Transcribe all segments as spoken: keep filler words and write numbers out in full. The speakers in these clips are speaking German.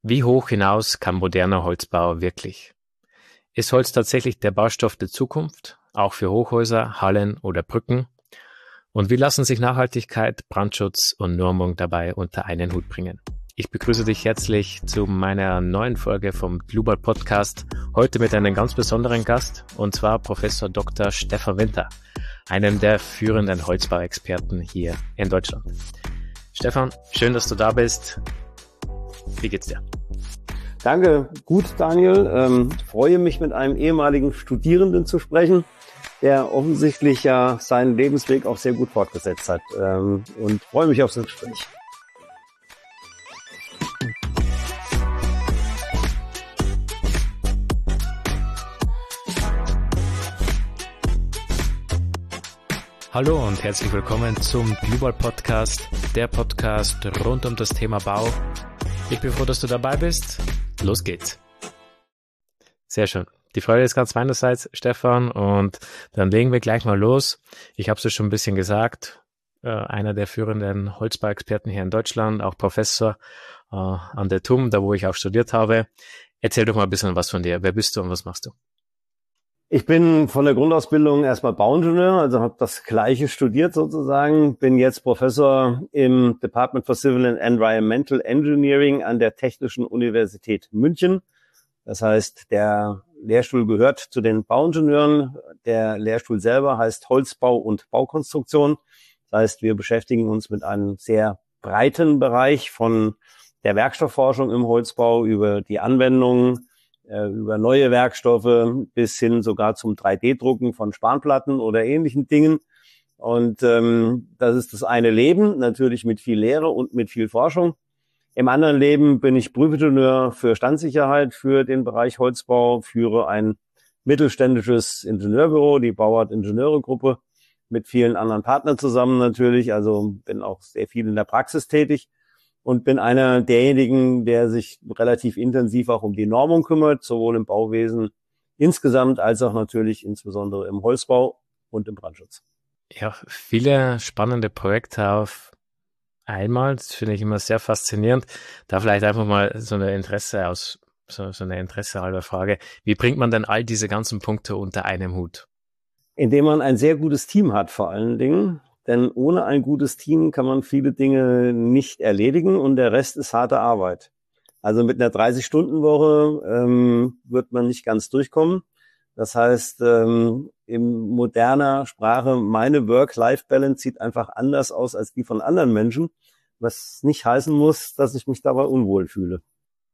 Wie hoch hinaus kann moderner Holzbau wirklich? Ist Holz tatsächlich der Baustoff der Zukunft, auch für Hochhäuser, Hallen oder Brücken? Und wie lassen sich Nachhaltigkeit, Brandschutz und Normung dabei unter einen Hut bringen? Ich begrüße dich herzlich zu meiner neuen Folge vom Global Podcast, heute mit einem ganz besonderen Gast, und zwar Professor Doktor Stefan Winter, einem der führenden Holzbauexperten hier in Deutschland. Stefan, schön, dass du da bist. Wie geht's dir? Danke, gut, Daniel. Ähm, freue mich, mit einem ehemaligen Studierenden zu sprechen, der offensichtlich ja seinen Lebensweg auch sehr gut fortgesetzt hat. Ähm, und freue mich auf das Gespräch. Hallo und herzlich willkommen zum Global Podcast, der Podcast rund um das Thema Bau. Ich bin froh, dass du dabei bist. Los geht's. Sehr schön. Die Freude ist ganz meinerseits, Stefan, und dann legen wir gleich mal los. Ich habe es ja schon ein bisschen gesagt, äh, einer der führenden Holzbauexperten hier in Deutschland, auch Professor äh, an der T U M, da wo ich auch studiert habe. Erzähl doch mal ein bisschen was von dir. Wer bist du und was machst du? Ich bin von der Grundausbildung erstmal Bauingenieur, also habe das Gleiche studiert sozusagen, bin jetzt Professor im Department for Civil and Environmental Engineering an der Technischen Universität München. Das heißt, der Lehrstuhl gehört zu den Bauingenieuren. Der Lehrstuhl selber heißt Holzbau und Baukonstruktion. Das heißt, wir beschäftigen uns mit einem sehr breiten Bereich von der Werkstoffforschung im Holzbau über die Anwendungen, über neue Werkstoffe bis hin sogar zum drei D Drucken von Spanplatten oder ähnlichen Dingen. Und ähm, das ist das eine Leben, natürlich mit viel Lehre und mit viel Forschung. Im anderen Leben bin ich Prüfingenieur für Standsicherheit für den Bereich Holzbau, führe ein mittelständisches Ingenieurbüro, die Bauart Ingenieure Gruppe, mit vielen anderen Partnern zusammen natürlich. Also bin auch sehr viel in der Praxis tätig. Und bin einer derjenigen, der sich relativ intensiv auch um die Normung kümmert, sowohl im Bauwesen insgesamt als auch natürlich insbesondere im Holzbau und im Brandschutz. Ja, viele spannende Projekte auf einmal. Das finde ich immer sehr faszinierend. Da vielleicht einfach mal so eine Interesse aus, so, so eine Interesse halber Frage. Wie bringt man denn all diese ganzen Punkte unter einem Hut? Indem man ein sehr gutes Team hat vor allen Dingen. Denn ohne ein gutes Team kann man viele Dinge nicht erledigen und der Rest ist harte Arbeit. Also mit einer dreißig-Stunden-Woche ähm, wird man nicht ganz durchkommen. Das heißt, ähm, in moderner Sprache, meine Work-Life-Balance sieht einfach anders aus als die von anderen Menschen, was nicht heißen muss, dass ich mich dabei unwohl fühle.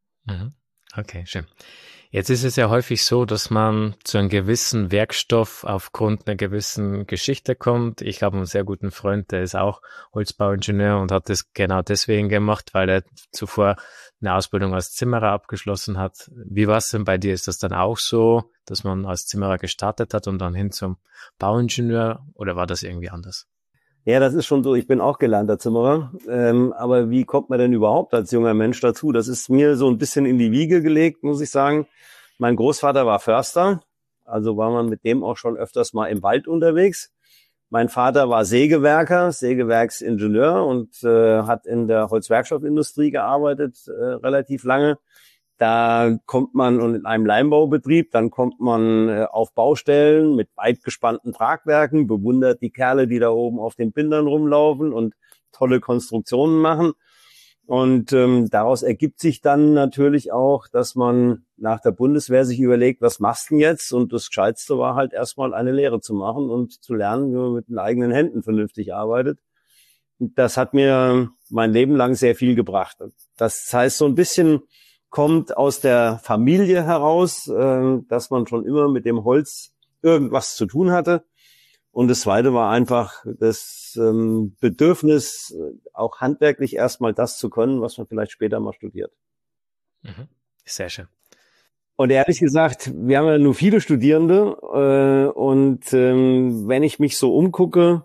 Okay, schön. Jetzt ist es ja häufig so, dass man zu einem gewissen Werkstoff aufgrund einer gewissen Geschichte kommt. Ich habe einen sehr guten Freund, der ist auch Holzbauingenieur und hat das genau deswegen gemacht, weil er zuvor eine Ausbildung als Zimmerer abgeschlossen hat. Wie war es denn bei dir? Ist das dann auch so, dass man als Zimmerer gestartet hat und dann hin zum Bauingenieur, oder war das irgendwie anders? Ja, das ist schon so. Ich bin auch gelernter Zimmerer. Ähm, aber wie kommt man denn überhaupt als junger Mensch dazu? Das ist mir so ein bisschen in die Wiege gelegt, muss ich sagen. Mein Großvater war Förster, also war man mit dem auch schon öfters mal im Wald unterwegs. Mein Vater war Sägewerker, Sägewerksingenieur und äh, hat in der Holzwerkstoffindustrie gearbeitet, äh, relativ lange. Da kommt man und in einem Leimbaubetrieb, dann kommt man äh, auf Baustellen mit weit gespannten Tragwerken, bewundert die Kerle, die da oben auf den Bindern rumlaufen und tolle Konstruktionen machen. Und ähm, daraus ergibt sich dann natürlich auch, dass man nach der Bundeswehr sich überlegt, was machst du denn jetzt? Und das Gescheitste war halt erstmal eine Lehre zu machen und zu lernen, wie man mit den eigenen Händen vernünftig arbeitet. Und das hat mir mein Leben lang sehr viel gebracht. Das heißt, so ein bisschen kommt aus der Familie heraus, äh, dass man schon immer mit dem Holz irgendwas zu tun hatte. Und das Zweite war einfach das ähm, Bedürfnis, auch handwerklich erstmal das zu können, was man vielleicht später mal studiert. Mhm. Sehr schön. Und ehrlich gesagt, wir haben ja nur viele Studierende äh, und ähm, wenn ich mich so umgucke,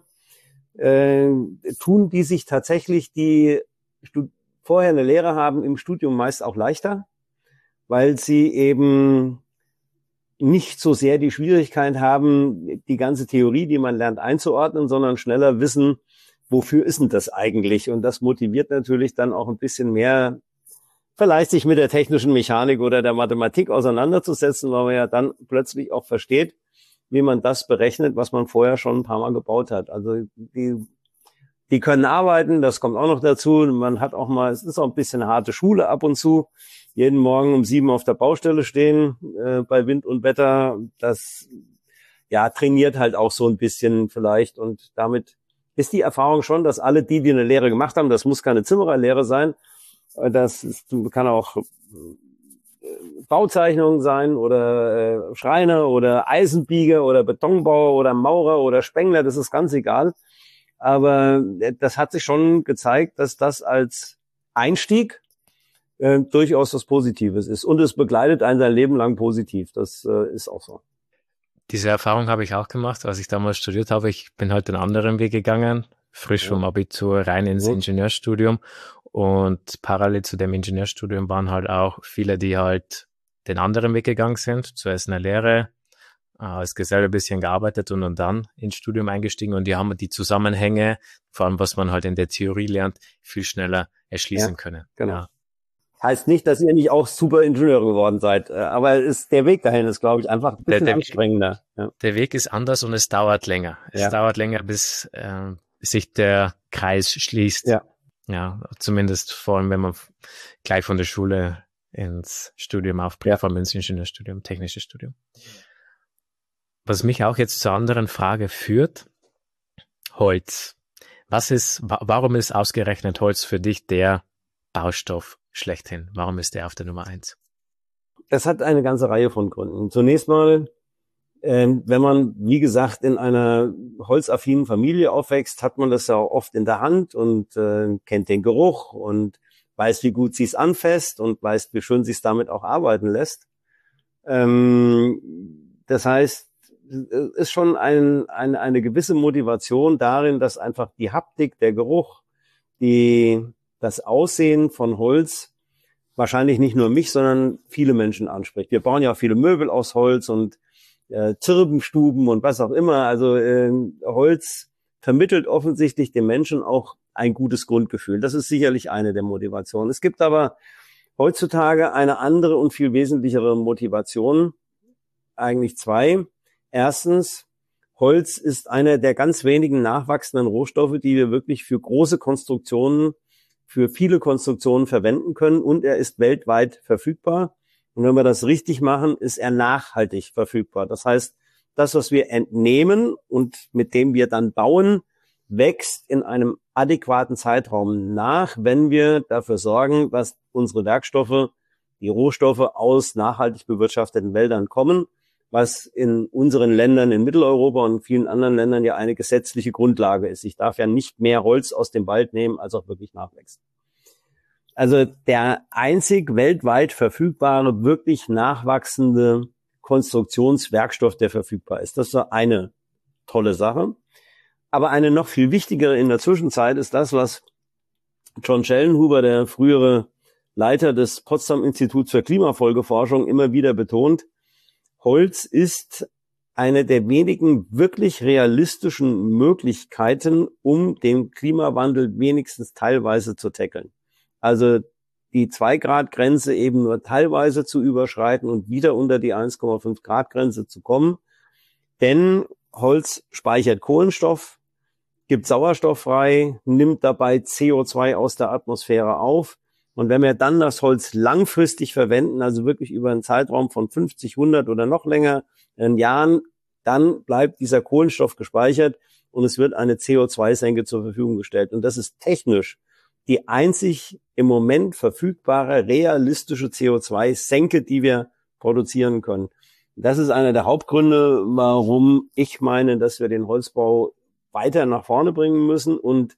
äh, tun die sich tatsächlich, die Stud- vorher eine Lehre haben, im Studium meist auch leichter, weil sie eben nicht so sehr die Schwierigkeit haben, die ganze Theorie, die man lernt, einzuordnen, sondern schneller wissen, wofür ist denn das eigentlich? Und das motiviert natürlich dann auch ein bisschen mehr, vielleicht sich mit der technischen Mechanik oder der Mathematik auseinanderzusetzen, weil man ja dann plötzlich auch versteht, wie man das berechnet, was man vorher schon ein paar Mal gebaut hat. Also die, die können arbeiten, das kommt auch noch dazu. Man hat auch mal, es ist auch ein bisschen harte Schule ab und zu, jeden Morgen um sieben auf der Baustelle stehen, äh, bei Wind und Wetter. Das ja trainiert halt auch so ein bisschen vielleicht, und damit ist die Erfahrung schon, dass alle die, die eine Lehre gemacht haben, das muss keine Zimmererlehre sein, das ist, kann auch Bauzeichnung sein oder äh, Schreiner oder Eisenbieger oder Betonbauer oder Maurer oder Spengler, das ist ganz egal. Aber äh, das hat sich schon gezeigt, dass das als Einstieg äh, durchaus was Positives ist. Und es begleitet einen sein Leben lang positiv. Das äh, ist auch so. Diese Erfahrung habe ich auch gemacht, als ich damals studiert habe. Ich bin halt den anderen Weg gegangen, frisch vom Abitur rein ins Ja. Ingenieurstudium. Und parallel zu dem Ingenieurstudium waren halt auch viele, die halt den anderen Weg gegangen sind. Zuerst eine Lehre, als Geselle ein bisschen gearbeitet und, und dann ins Studium eingestiegen. Und die haben die Zusammenhänge, vor allem was man halt in der Theorie lernt, viel schneller erschließen Ja, können. genau. Ja. Heißt nicht, dass ihr nicht auch super Ingenieure geworden seid, aber ist, der Weg dahin ist, glaube ich, einfach ein bisschen Der- der- anstrengender. Ja. Der Weg ist anders und es dauert länger. Es Ja. dauert länger, bis äh, sich der Kreis schließt. Ja. Ja, zumindest vor allem, wenn man f- gleich von der Schule ins Studium aufbricht, Ja. vor allem ins Ingenieurstudium, technisches Studium. Was mich auch jetzt zur anderen Frage führt, Holz. Was ist, wa warum ist ausgerechnet Holz für dich der Baustoff schlechthin? Warum ist der auf der Nummer eins? Das hat eine ganze Reihe von Gründen. Zunächst mal, ähm, wenn man, wie gesagt, in einer holzaffinen Familie aufwächst, hat man das ja auch oft in der Hand und äh, kennt den Geruch und weiß, wie gut sie es anfasst und weiß, wie schön sie es damit auch arbeiten lässt. Ähm, das heißt, es ist schon ein, ein, eine gewisse Motivation darin, dass einfach die Haptik, der Geruch, die, das Aussehen von Holz wahrscheinlich nicht nur mich, sondern viele Menschen anspricht. Wir bauen ja auch viele Möbel aus Holz und äh, Zirbenstuben und was auch immer. Also äh, Holz vermittelt offensichtlich dem Menschen auch ein gutes Grundgefühl. Das ist sicherlich eine der Motivationen. Es gibt aber heutzutage eine andere und viel wesentlichere Motivation, eigentlich zwei. Erstens, Holz ist einer der ganz wenigen nachwachsenden Rohstoffe, die wir wirklich für große Konstruktionen, für viele Konstruktionen verwenden können, und er ist weltweit verfügbar. Und wenn wir das richtig machen, ist er nachhaltig verfügbar. Das heißt, das, was wir entnehmen und mit dem wir dann bauen, wächst in einem adäquaten Zeitraum nach, wenn wir dafür sorgen, dass unsere Werkstoffe, die Rohstoffe aus nachhaltig bewirtschafteten Wäldern kommen, was in unseren Ländern in Mitteleuropa und vielen anderen Ländern ja eine gesetzliche Grundlage ist. Ich darf ja nicht mehr Holz aus dem Wald nehmen, als auch wirklich nachwächst. Also der einzig weltweit verfügbare, wirklich nachwachsende Konstruktionswerkstoff, der verfügbar ist. Das ist so eine tolle Sache. Aber eine noch viel wichtigere in der Zwischenzeit ist das, was John Schellenhuber, der frühere Leiter des Potsdam Instituts für Klimafolgeforschung, immer wieder betont. Holz ist eine der wenigen wirklich realistischen Möglichkeiten, um den Klimawandel wenigstens teilweise zu tackeln. Also die zwei Grad Grenze eben nur teilweise zu überschreiten und wieder unter die eins Komma fünf Grad Grenze zu kommen. Denn Holz speichert Kohlenstoff, gibt Sauerstoff frei, nimmt dabei C O zwei aus der Atmosphäre auf. Und wenn wir dann das Holz langfristig verwenden, also wirklich über einen Zeitraum von fünfzig, hundert oder noch länger Jahren, dann bleibt dieser Kohlenstoff gespeichert und es wird eine C O zwei Senke zur Verfügung gestellt. Und das ist technisch die einzig im Moment verfügbare realistische C O zwei Senke, die wir produzieren können. Das ist einer der Hauptgründe, warum ich meine, dass wir den Holzbau weiter nach vorne bringen müssen. Und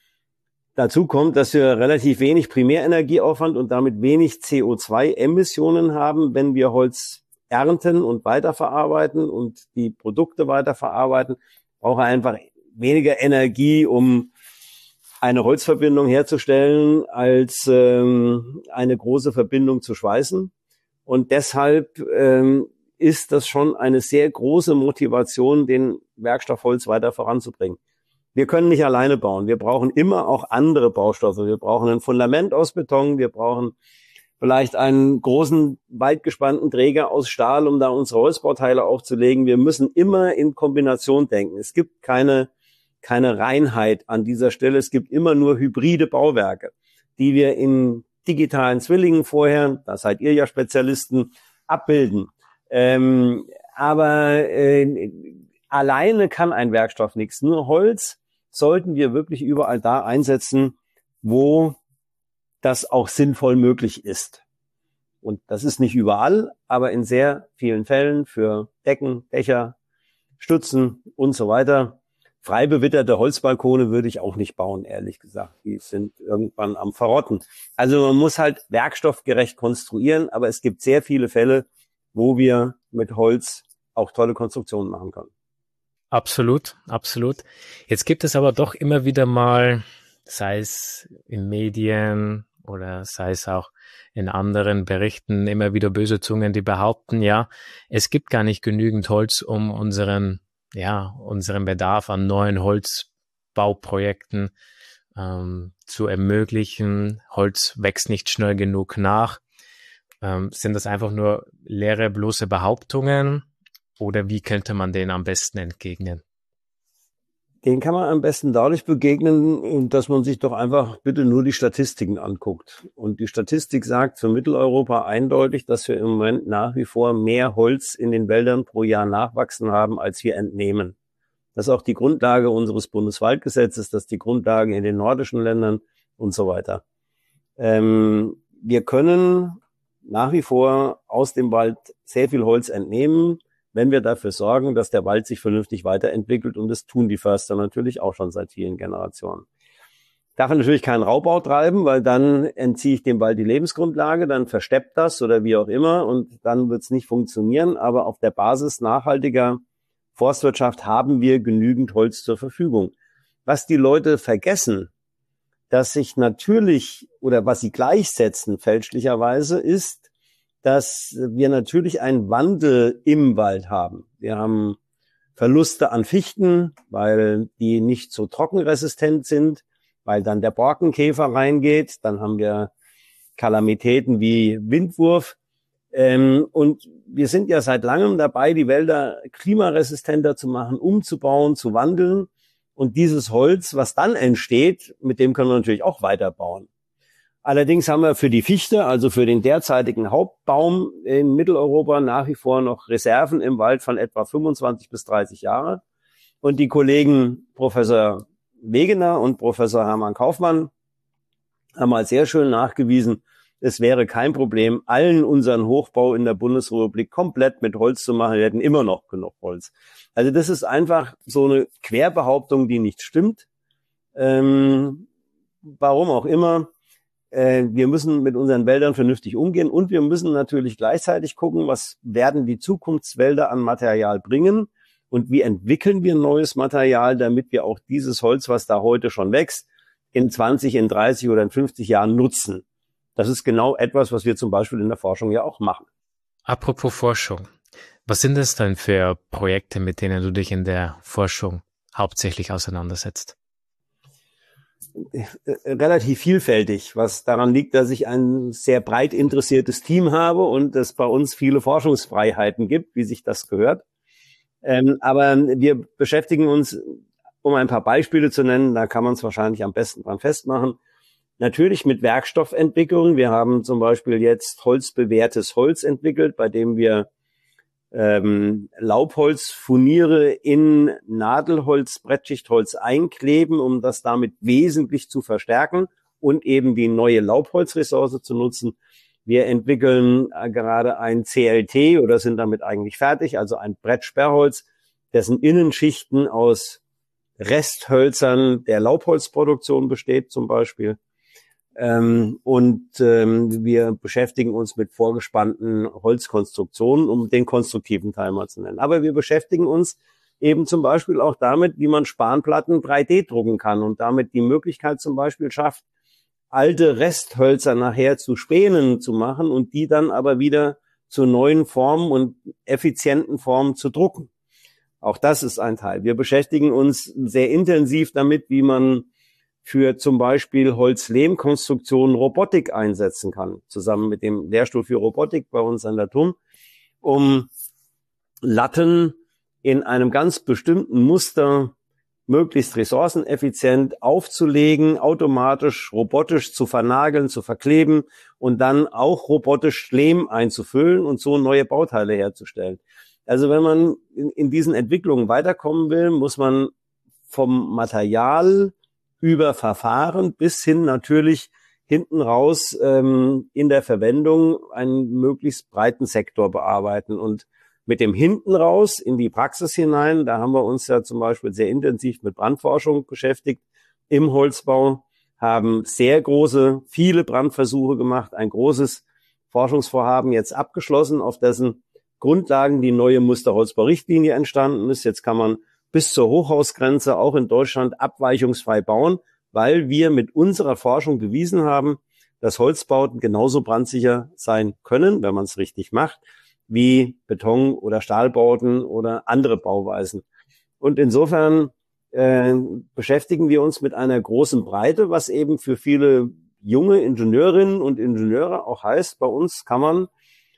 dazu kommt, dass wir relativ wenig Primärenergieaufwand und damit wenig C O zwei Emissionen haben, wenn wir Holz ernten und weiterverarbeiten und die Produkte weiterverarbeiten. Brauchen wir einfach weniger Energie, um eine Holzverbindung herzustellen, als ähm, eine große Verbindung zu schweißen. Und deshalb ähm, ist das schon eine sehr große Motivation, den Werkstoff Holz weiter voranzubringen. Wir können nicht alleine bauen. Wir brauchen immer auch andere Baustoffe. Wir brauchen ein Fundament aus Beton. Wir brauchen vielleicht einen großen, weit gespannten Träger aus Stahl, um da unsere Holzbauteile aufzulegen. Wir müssen immer in Kombination denken. Es gibt keine, keine Reinheit an dieser Stelle. Es gibt immer nur hybride Bauwerke, die wir in digitalen Zwillingen vorher, da seid ihr ja Spezialisten, abbilden. Ähm, aber äh, alleine kann ein Werkstoff nichts. Nur Holz sollten wir wirklich überall da einsetzen, wo das auch sinnvoll möglich ist. Und das ist nicht überall, aber in sehr vielen Fällen für Decken, Dächer, Stützen und so weiter. Frei bewitterte Holzbalkone würde ich auch nicht bauen, ehrlich gesagt. Die sind irgendwann am Verrotten. Also man muss halt werkstoffgerecht konstruieren, aber es gibt sehr viele Fälle, wo wir mit Holz auch tolle Konstruktionen machen können. Absolut, absolut. Jetzt gibt es aber doch immer wieder mal, sei es in Medien oder sei es auch in anderen Berichten, immer wieder böse Zungen, die behaupten, ja, es gibt gar nicht genügend Holz, um unseren, ja, unseren Bedarf an neuen Holzbauprojekten ähm, zu ermöglichen. Holz wächst nicht schnell genug nach. Ähm, sind das einfach nur leere, bloße Behauptungen? Oder wie könnte man denen am besten entgegnen? Den kann man am besten dadurch begegnen, dass man sich doch einfach bitte nur die Statistiken anguckt. Und die Statistik sagt für Mitteleuropa eindeutig, dass wir im Moment nach wie vor mehr Holz in den Wäldern pro Jahr nachwachsen haben, als wir entnehmen. Das ist auch die Grundlage unseres Bundeswaldgesetzes, das ist die Grundlage in den nordischen Ländern und so weiter. Ähm, wir können nach wie vor aus dem Wald sehr viel Holz entnehmen, wenn wir dafür sorgen, dass der Wald sich vernünftig weiterentwickelt, und das tun die Förster natürlich auch schon seit vielen Generationen. Darf man natürlich keinen Raubbau treiben, weil dann entziehe ich dem Wald die Lebensgrundlage, dann versteppt das oder wie auch immer und dann wird es nicht funktionieren. Aber auf der Basis nachhaltiger Forstwirtschaft haben wir genügend Holz zur Verfügung. Was die Leute vergessen, dass sich natürlich oder was sie gleichsetzen fälschlicherweise ist, dass wir natürlich einen Wandel im Wald haben. Wir haben Verluste an Fichten, weil die nicht so trockenresistent sind, weil dann der Borkenkäfer reingeht. Dann haben wir Kalamitäten wie Windwurf. Und wir sind ja seit langem dabei, die Wälder klimaresistenter zu machen, umzubauen, zu wandeln. Und dieses Holz, was dann entsteht, mit dem können wir natürlich auch weiterbauen. Allerdings haben wir für die Fichte, also für den derzeitigen Hauptbaum in Mitteleuropa, nach wie vor noch Reserven im Wald von etwa fünfundzwanzig bis dreißig Jahre. Und die Kollegen Professor Wegener und Professor Hermann Kaufmann haben mal sehr schön nachgewiesen, es wäre kein Problem, allen unseren Hochbau in der Bundesrepublik komplett mit Holz zu machen. Wir hätten immer noch genug Holz. Also das ist einfach so eine Querbehauptung, die nicht stimmt. Ähm, warum auch immer. Wir müssen mit unseren Wäldern vernünftig umgehen und wir müssen natürlich gleichzeitig gucken, was werden die Zukunftswälder an Material bringen und wie entwickeln wir neues Material, damit wir auch dieses Holz, was da heute schon wächst, in zwanzig, in dreißig oder in fünfzig Jahren nutzen. Das ist genau etwas, was wir zum Beispiel in der Forschung ja auch machen. Apropos Forschung, was sind es denn für Projekte, mit denen du dich in der Forschung hauptsächlich auseinandersetzt? Relativ vielfältig, was daran liegt, dass ich ein sehr breit interessiertes Team habe und es bei uns viele Forschungsfreiheiten gibt, wie sich das gehört. Ähm, aber wir beschäftigen uns, um ein paar Beispiele zu nennen, da kann man es wahrscheinlich am besten dran festmachen, natürlich mit Werkstoffentwicklung. Wir haben zum Beispiel jetzt holzbewehrtes Holz entwickelt, bei dem wir ähm, Laubholzfurniere in Nadelholz, Brettschichtholz einkleben, um das damit wesentlich zu verstärken und eben die neue Laubholzressource zu nutzen. Wir entwickeln äh, gerade ein C L T oder sind damit eigentlich fertig, also ein Brettsperrholz, dessen Innenschichten aus Resthölzern der Laubholzproduktion besteht zum Beispiel. Ähm, und ähm, wir beschäftigen uns mit vorgespannten Holzkonstruktionen, um den konstruktiven Teil mal zu nennen. Aber wir beschäftigen uns eben zum Beispiel auch damit, wie man Spanplatten drei D drucken kann und damit die Möglichkeit zum Beispiel schafft, alte Resthölzer nachher zu Spänen zu machen und die dann aber wieder zu neuen Formen und effizienten Formen zu drucken. Auch das ist ein Teil. Wir beschäftigen uns sehr intensiv damit, wie man für zum Beispiel Holz-Lehm-Konstruktionen Robotik einsetzen kann, zusammen mit dem Lehrstuhl für Robotik bei uns an der T U M, um Latten in einem ganz bestimmten Muster möglichst ressourceneffizient aufzulegen, automatisch, robotisch zu vernageln, zu verkleben und dann auch robotisch Lehm einzufüllen und so neue Bauteile herzustellen. Also wenn man in, in diesen Entwicklungen weiterkommen will, muss man vom Material über Verfahren bis hin natürlich hinten raus ähm, in der Verwendung einen möglichst breiten Sektor bearbeiten. Und mit dem hinten raus in die Praxis hinein, da haben wir uns ja zum Beispiel sehr intensiv mit Brandforschung beschäftigt im Holzbau, haben sehr große, viele Brandversuche gemacht, ein großes Forschungsvorhaben jetzt abgeschlossen, auf dessen Grundlagen die neue Musterholzbaurichtlinie entstanden ist. Jetzt kann man bis zur Hochhausgrenze auch in Deutschland abweichungsfrei bauen, weil wir mit unserer Forschung bewiesen haben, dass Holzbauten genauso brandsicher sein können, wenn man es richtig macht, wie Beton- oder Stahlbauten oder andere Bauweisen. Und insofern äh, beschäftigen wir uns mit einer großen Breite, was eben für viele junge Ingenieurinnen und Ingenieure auch heißt, bei uns kann man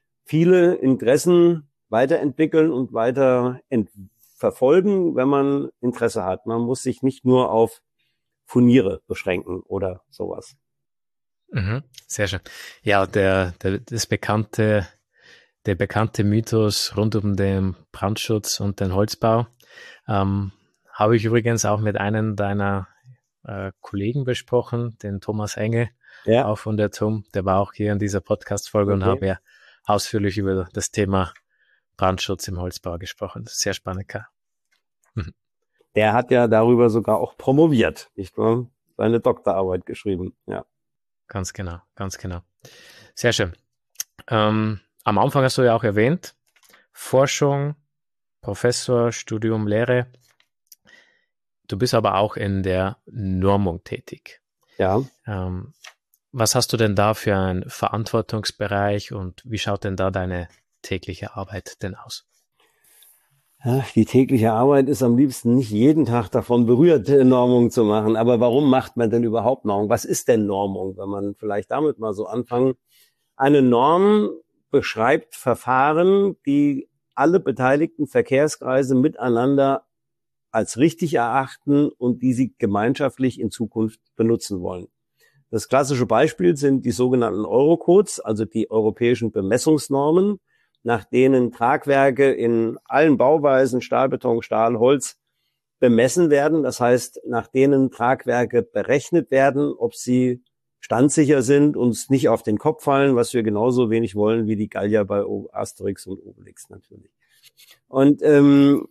viele Interessen weiterentwickeln und weiter ent- verfolgen, wenn man Interesse hat. Man muss sich nicht nur auf Furniere beschränken oder sowas. Mhm, sehr schön. Ja, der, der das bekannte Der bekannte Mythos rund um den Brandschutz und den Holzbau ähm, habe ich übrigens auch mit einem deiner äh, Kollegen besprochen, den Thomas Engel, Ja. auch von der T U M. Der war auch hier in dieser Podcast-Folge Okay. und habe ja ausführlich über das Thema Brandschutz im Holzbau gesprochen. Sehr spannend. Mhm. Der hat ja darüber sogar auch promoviert, nicht wahr? Seine Doktorarbeit geschrieben, ja. Ganz genau, ganz genau. Sehr schön. Ähm, Am Anfang hast du ja auch erwähnt, Forschung, Professor, Studium, Lehre. Du bist aber auch in der Normung tätig. Ja. Ähm, was hast du denn da für einen Verantwortungsbereich und wie schaut denn da deine tägliche Arbeit denn aus? Ja, die tägliche Arbeit ist am liebsten nicht jeden Tag davon berührt, Normung zu machen. Aber warum macht man denn überhaupt Normung? Was ist denn Normung, wenn man vielleicht damit mal so anfangen? Eine Norm beschreibt Verfahren, die alle beteiligten Verkehrskreise miteinander als richtig erachten und die sie gemeinschaftlich in Zukunft benutzen wollen. Das klassische Beispiel sind die sogenannten Eurocodes, also die europäischen Bemessungsnormen, nach denen Tragwerke in allen Bauweisen, Stahl, Beton, Stahl, Holz, bemessen werden. Das heißt, nach denen Tragwerke berechnet werden, ob sie standsicher sind, uns nicht auf den Kopf fallen, was wir genauso wenig wollen wie die Gallier bei Asterix und Obelix natürlich. Und ähm,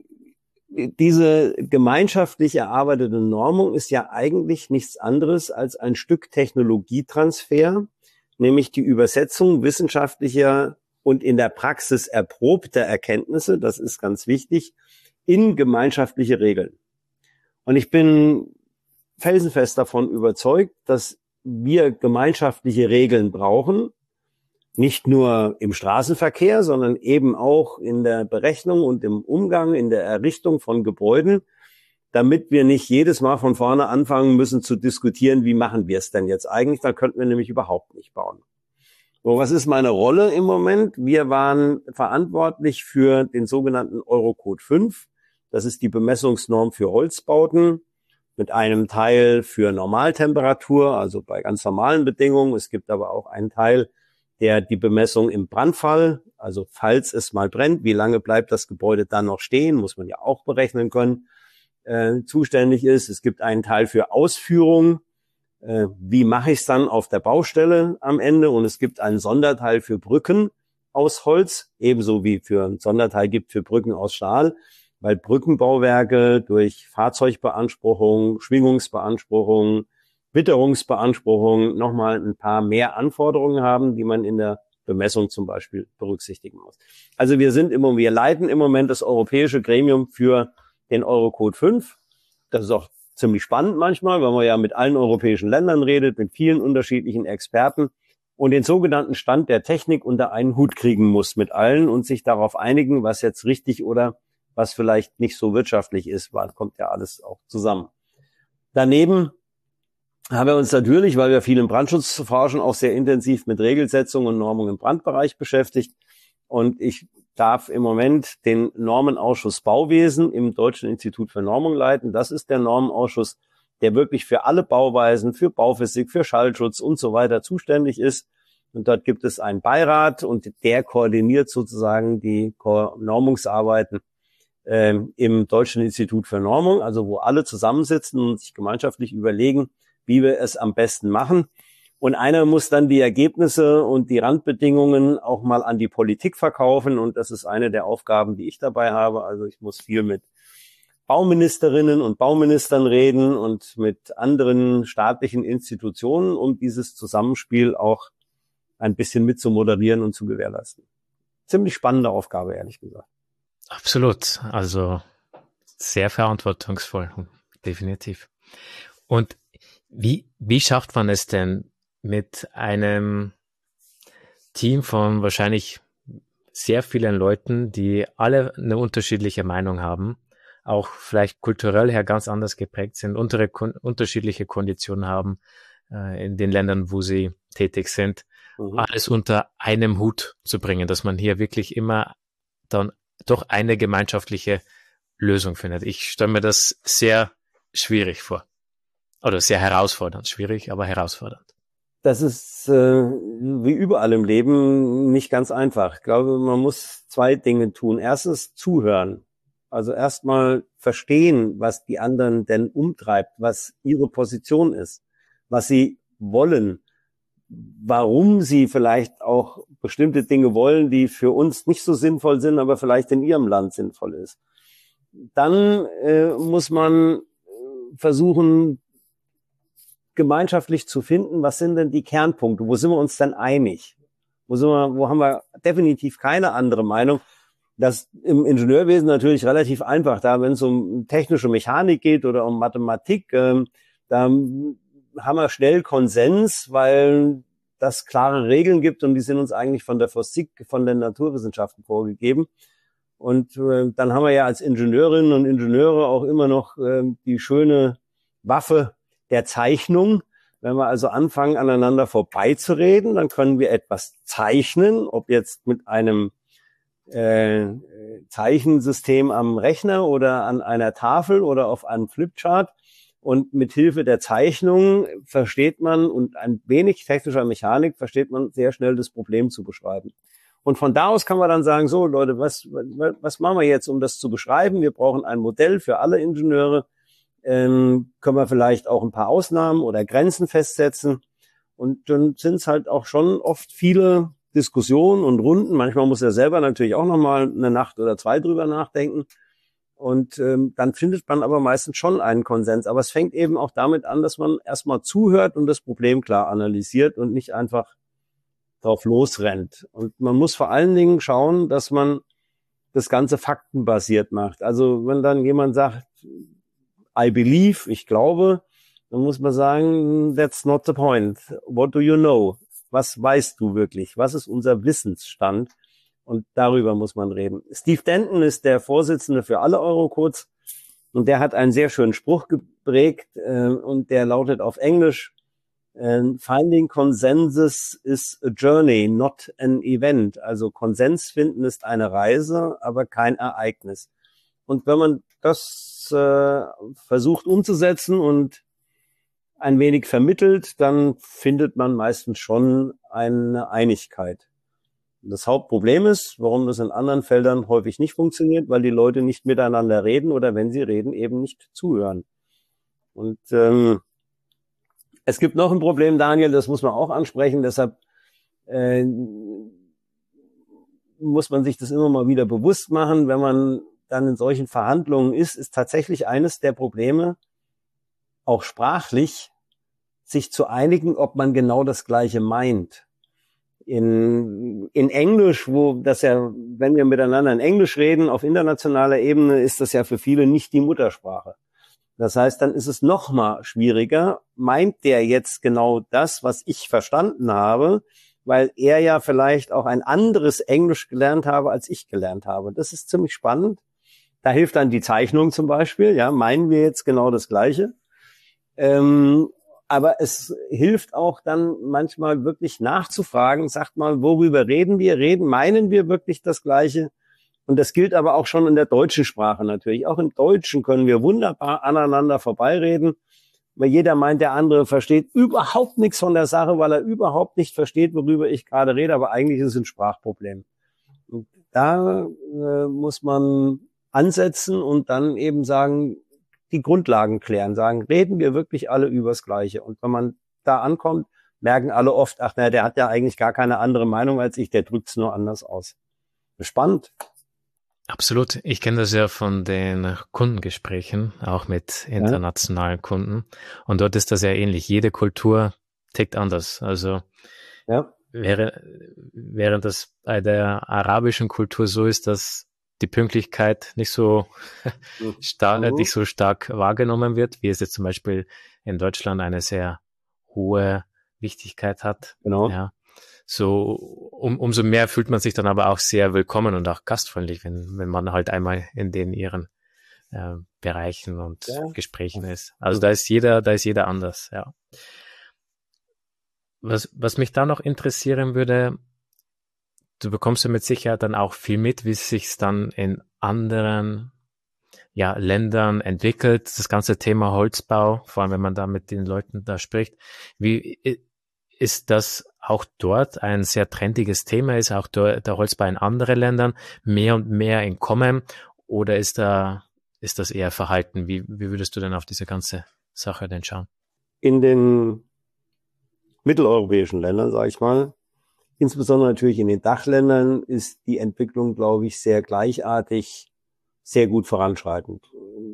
diese gemeinschaftlich erarbeitete Normung ist ja eigentlich nichts anderes als ein Stück Technologietransfer, nämlich die Übersetzung wissenschaftlicher und in der Praxis erprobter Erkenntnisse, das ist ganz wichtig, in gemeinschaftliche Regeln. Und ich bin felsenfest davon überzeugt, dass wir gemeinschaftliche Regeln brauchen, nicht nur im Straßenverkehr, sondern eben auch in der Berechnung und im Umgang, in der Errichtung von Gebäuden, damit wir nicht jedes Mal von vorne anfangen müssen zu diskutieren, wie machen wir es denn jetzt eigentlich, da könnten wir nämlich überhaupt nicht bauen. So, was ist meine Rolle im Moment? Wir waren verantwortlich für den sogenannten Eurocode fünf. Das ist die Bemessungsnorm für Holzbauten mit einem Teil für Normaltemperatur, also bei ganz normalen Bedingungen. Es gibt aber auch einen Teil, der die Bemessung im Brandfall, also falls es mal brennt, wie lange bleibt das Gebäude dann noch stehen, muss man ja auch berechnen können, äh, zuständig ist. Es gibt einen Teil für Ausführung, äh, wie mache ich es dann auf der Baustelle am Ende, und es gibt einen Sonderteil für Brücken aus Holz, ebenso wie für einen Sonderteil gibt für Brücken aus Stahl, weil Brückenbauwerke durch Fahrzeugbeanspruchung, Schwingungsbeanspruchung, Witterungsbeanspruchung nochmal ein paar mehr Anforderungen haben, die man in der Bemessung zum Beispiel berücksichtigen muss. Also wir sind immer, wir leiten im Moment das europäische Gremium für den Eurocode fünf. Das ist auch ziemlich spannend manchmal, weil man ja mit allen europäischen Ländern redet, mit vielen unterschiedlichen Experten und den sogenannten Stand der Technik unter einen Hut kriegen muss mit allen und sich darauf einigen, was jetzt richtig oder was vielleicht nicht so wirtschaftlich ist, weil kommt ja alles auch zusammen. Daneben haben wir uns natürlich, weil wir viel im Brandschutz forschen, auch sehr intensiv mit Regelsetzung und Normung im Brandbereich beschäftigt. Und ich darf im Moment den Normenausschuss Bauwesen im Deutschen Institut für Normung leiten. Das ist der Normenausschuss, der wirklich für alle Bauweisen, für Bauphysik, für Schallschutz und so weiter zuständig ist. Und dort gibt es einen Beirat und der koordiniert sozusagen die Normungsarbeiten äh, im Deutschen Institut für Normung, also wo alle zusammensitzen und sich gemeinschaftlich überlegen, wie wir es am besten machen. Und einer muss dann die Ergebnisse und die Randbedingungen auch mal an die Politik verkaufen. Und das ist eine der Aufgaben, die ich dabei habe. Also ich muss viel mit Bauministerinnen und Bauministern reden und mit anderen staatlichen Institutionen, um dieses Zusammenspiel auch ein bisschen mit zu moderieren und zu gewährleisten. Ziemlich spannende Aufgabe, ehrlich gesagt. Absolut. Also sehr verantwortungsvoll, definitiv. Und wie, wie schafft man es denn mit einem Team von wahrscheinlich sehr vielen Leuten, die alle eine unterschiedliche Meinung haben, auch vielleicht kulturell her ganz anders geprägt sind, untere, unterschiedliche Konditionen haben äh, in den Ländern, wo sie tätig sind, mhm. alles unter einem Hut zu bringen, dass man hier wirklich immer dann doch eine gemeinschaftliche Lösung findet. Ich stelle mir das sehr schwierig vor. Oder sehr herausfordernd. Schwierig, aber herausfordernd. Das ist äh, wie überall im Leben nicht ganz einfach. Ich glaube, man muss zwei Dinge tun. Erstens zuhören. Also erstmal verstehen, was die anderen denn umtreibt, was ihre Position ist, was sie wollen, warum sie vielleicht auch bestimmte Dinge wollen, die für uns nicht so sinnvoll sind, aber vielleicht in ihrem Land sinnvoll ist. Dann äh, muss man versuchen, gemeinschaftlich zu finden, was sind denn die Kernpunkte, wo sind wir uns denn einig? Wo sind wir, wo haben wir definitiv keine andere Meinung? Das im Ingenieurwesen natürlich relativ einfach, da wenn es um technische Mechanik geht oder um Mathematik, äh, da haben wir schnell Konsens, weil das klare Regeln gibt und die sind uns eigentlich von der Physik, von den Naturwissenschaften vorgegeben. Und äh, dann haben wir ja als Ingenieurinnen und Ingenieure auch immer noch äh, die schöne Waffe der Zeichnung. Wenn wir also anfangen, aneinander vorbeizureden, dann können wir etwas zeichnen, ob jetzt mit einem äh, Zeichensystem am Rechner oder an einer Tafel oder auf einem Flipchart. Und mit Hilfe der Zeichnung versteht man und ein wenig technischer Mechanik versteht man sehr schnell das Problem zu beschreiben. Und von da aus kann man dann sagen, so Leute, was, was machen wir jetzt, um das zu beschreiben? Wir brauchen ein Modell für alle Ingenieure. Ähm, können wir vielleicht auch ein paar Ausnahmen oder Grenzen festsetzen. Und dann sind es halt auch schon oft viele Diskussionen und Runden. Manchmal muss er selber natürlich auch nochmal eine Nacht oder zwei drüber nachdenken. Und ähm, dann findet man aber meistens schon einen Konsens. Aber es fängt eben auch damit an, dass man erstmal zuhört und das Problem klar analysiert und nicht einfach drauf losrennt. Und man muss vor allen Dingen schauen, dass man das Ganze faktenbasiert macht. Also wenn dann jemand sagt, I believe, ich glaube, dann muss man sagen, that's not the point. What do you know? Was weißt du wirklich? Was ist unser Wissensstand? Und darüber muss man reden. Steve Denton ist der Vorsitzende für alle Eurocodes und der hat einen sehr schönen Spruch geprägt äh, und der lautet auf Englisch, äh, Finding consensus is a journey, not an event. Also Konsens finden ist eine Reise, aber kein Ereignis. Und wenn man das äh, versucht umzusetzen und ein wenig vermittelt, dann findet man meistens schon eine Einigkeit. Das Hauptproblem ist, warum das in anderen Feldern häufig nicht funktioniert, weil die Leute nicht miteinander reden oder wenn sie reden, eben nicht zuhören. Und ähm, es gibt noch ein Problem, Daniel, das muss man auch ansprechen, deshalb äh, muss man sich das immer mal wieder bewusst machen, wenn man dann in solchen Verhandlungen ist, ist tatsächlich eines der Probleme, auch sprachlich, sich zu einigen, ob man genau das Gleiche meint. In, in Englisch, wo das ja, wenn wir miteinander in Englisch reden, auf internationaler Ebene, ist das ja für viele nicht die Muttersprache. Das heißt, dann ist es noch mal schwieriger. Meint der jetzt genau das, was ich verstanden habe, weil er ja vielleicht auch ein anderes Englisch gelernt habe, als ich gelernt habe. Das ist ziemlich spannend. Da hilft dann die Zeichnung zum Beispiel. Ja, meinen wir jetzt genau das Gleiche? Ähm, aber es hilft auch dann manchmal wirklich nachzufragen, sagt mal, worüber reden wir? Reden, meinen wir wirklich das Gleiche? Und das gilt aber auch schon in der deutschen Sprache natürlich. Auch im Deutschen können wir wunderbar aneinander vorbeireden, weil jeder meint, der andere versteht überhaupt nichts von der Sache, weil er überhaupt nicht versteht, worüber ich gerade rede, aber eigentlich ist es ein Sprachproblem. Und da äh, muss man ansetzen und dann eben sagen, die Grundlagen klären, sagen, reden wir wirklich alle übers Gleiche. Und wenn man da ankommt, merken alle oft, ach na, der hat ja eigentlich gar keine andere Meinung als ich, der drückt es nur anders aus. Spannend. Absolut. Ich kenne das ja von den Kundengesprächen, auch mit internationalen ja. Kunden. Und dort ist das ja ähnlich. Jede Kultur tickt anders. Also ja. wäre, während das bei der arabischen Kultur so ist, dass die Pünktlichkeit nicht so stark, mhm. nicht so stark wahrgenommen wird, wie es jetzt zum Beispiel in Deutschland eine sehr hohe Wichtigkeit hat. Genau. Ja. So, um, umso mehr fühlt man sich dann aber auch sehr willkommen und auch gastfreundlich, wenn, wenn man halt einmal in den ihren äh, Bereichen und ja. Gesprächen ist. Also da ist jeder, da ist jeder anders, ja. Was, was mich da noch interessieren würde, du bekommst ja mit Sicherheit dann auch viel mit, wie es sich dann in anderen ja, Ländern entwickelt, das ganze Thema Holzbau, vor allem wenn man da mit den Leuten da spricht. Wie ist das auch dort ein sehr trendiges Thema? Ist auch dort der Holzbau in anderen Ländern mehr und mehr in Kommen? Oder ist da, ist das eher verhalten? Wie, wie würdest du denn auf diese ganze Sache denn schauen? In den mitteleuropäischen Ländern, sage ich mal, insbesondere natürlich in den Dachländern, ist die Entwicklung, glaube ich, sehr gleichartig, sehr gut voranschreitend.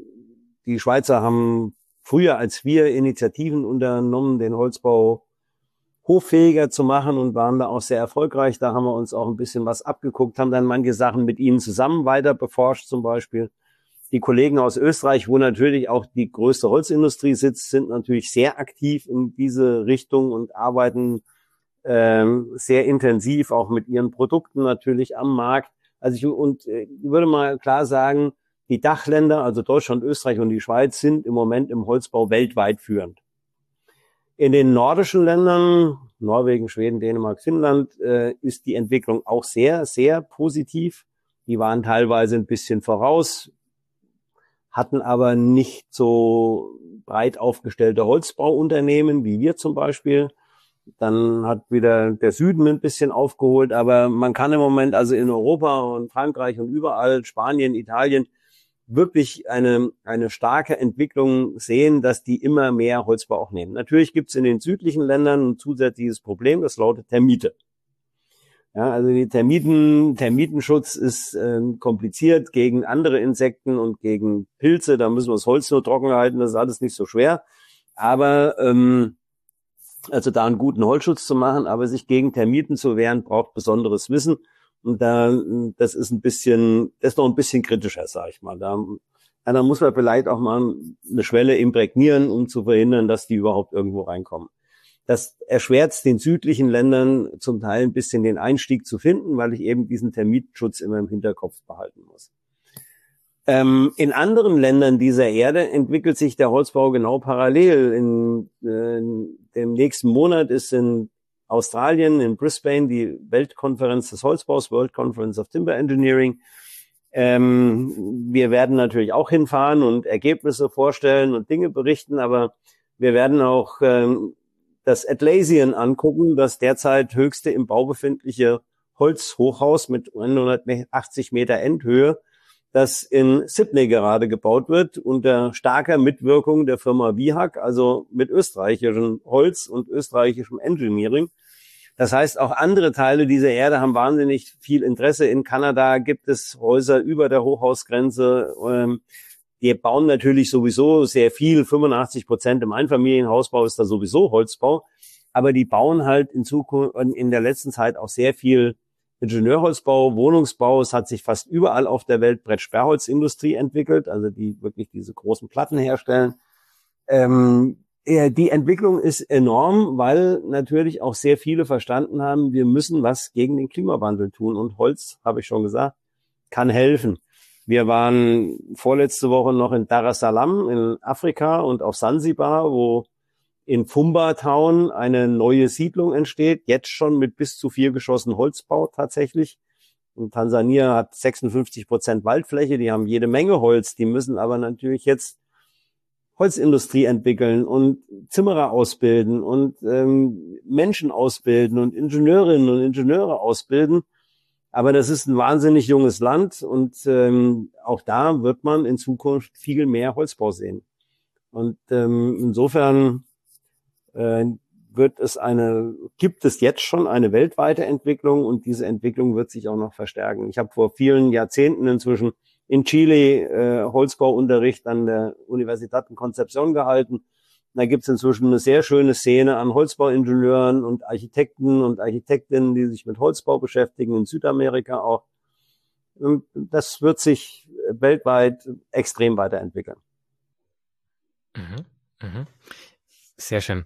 Die Schweizer haben früher als wir Initiativen unternommen, den Holzbau hoffähiger zu machen und waren da auch sehr erfolgreich. Da haben wir uns auch ein bisschen was abgeguckt, haben dann manche Sachen mit ihnen zusammen weiter beforscht zum Beispiel. Die Kollegen aus Österreich, wo natürlich auch die größte Holzindustrie sitzt, sind natürlich sehr aktiv in diese Richtung und arbeiten ähm, sehr intensiv auch mit ihren Produkten natürlich am Markt. Also ich, und ich würde mal klar sagen, die Dachländer, also Deutschland, Österreich und die Schweiz, sind im Moment im Holzbau weltweit führend. In den nordischen Ländern, Norwegen, Schweden, Dänemark, Finnland, äh, ist die Entwicklung auch sehr, sehr positiv. Die waren teilweise ein bisschen voraus, hatten aber nicht so breit aufgestellte Holzbauunternehmen wie wir zum Beispiel. Dann hat wieder der Süden ein bisschen aufgeholt, aber man kann im Moment also in Europa und Frankreich und überall, Spanien, Italien, wirklich eine eine starke Entwicklung sehen, dass die immer mehr Holzbau auch nehmen. Natürlich gibt es in den südlichen Ländern ein zusätzliches Problem, das lautet Termite. Ja, also die Termiten, Termitenschutz ist äh, kompliziert gegen andere Insekten und gegen Pilze. Da müssen wir das Holz nur trocken halten, das ist alles nicht so schwer. Aber ähm, also da einen guten Holzschutz zu machen, aber sich gegen Termiten zu wehren, braucht besonderes Wissen. Und da, das ist ein bisschen, das ist noch ein bisschen kritischer, sag ich mal. Da, da muss man vielleicht auch mal eine Schwelle imprägnieren, um zu verhindern, dass die überhaupt irgendwo reinkommen. Das erschwert es den südlichen Ländern zum Teil ein bisschen den Einstieg zu finden, weil ich eben diesen Termitenschutz immer im Hinterkopf behalten muss. Ähm, in anderen Ländern dieser Erde entwickelt sich der Holzbau genau parallel. In, äh, in dem nächsten Monat ist in Australien, in Brisbane, die Weltkonferenz des Holzbaus, World Conference of Timber Engineering. Ähm, wir werden natürlich auch hinfahren und Ergebnisse vorstellen und Dinge berichten, aber wir werden auch ähm, das Atlassian angucken, das derzeit höchste im Bau befindliche Holzhochhaus mit hundertachtzig Meter Endhöhe, das in Sydney gerade gebaut wird, unter starker Mitwirkung der Firma Vihag, also mit österreichischem Holz und österreichischem Engineering. Das heißt, auch andere Teile dieser Erde haben wahnsinnig viel Interesse. In Kanada gibt es Häuser über der Hochhausgrenze. Die bauen natürlich sowieso sehr viel, fünfundachtzig Prozent im Einfamilienhausbau ist da sowieso Holzbau. Aber die bauen halt in Zukunft, in der letzten Zeit auch sehr viel Ingenieurholzbau, Wohnungsbau. Es hat sich fast überall auf der Welt Brett-Sperrholzindustrie entwickelt, also die wirklich diese großen Platten herstellen. Ähm, die Entwicklung ist enorm, weil natürlich auch sehr viele verstanden haben, wir müssen was gegen den Klimawandel tun. Und Holz, habe ich schon gesagt, kann helfen. Wir waren vorletzte Woche noch in Dar es Salaam in Afrika und auf Sansibar, wo in Fumba Town eine neue Siedlung entsteht, jetzt schon mit bis zu vier Geschossen Holzbau tatsächlich. Und Tansania hat sechsundfünfzig Prozent Waldfläche, die haben jede Menge Holz, die müssen aber natürlich jetzt Holzindustrie entwickeln und Zimmerer ausbilden und ähm, Menschen ausbilden und Ingenieurinnen und Ingenieure ausbilden. Aber das ist ein wahnsinnig junges Land und ähm, auch da wird man in Zukunft viel mehr Holzbau sehen. Und ähm, insofern äh, wird es eine, gibt es jetzt schon eine weltweite Entwicklung und diese Entwicklung wird sich auch noch verstärken. Ich habe vor vielen Jahrzehnten inzwischen in Chile äh, Holzbauunterricht an der Universidad Concepción gehalten. Da gibt es inzwischen eine sehr schöne Szene an Holzbauingenieuren und Architekten und Architektinnen, die sich mit Holzbau beschäftigen, in Südamerika auch. Und das wird sich weltweit extrem weiterentwickeln. Mhm. Mhm. Sehr schön.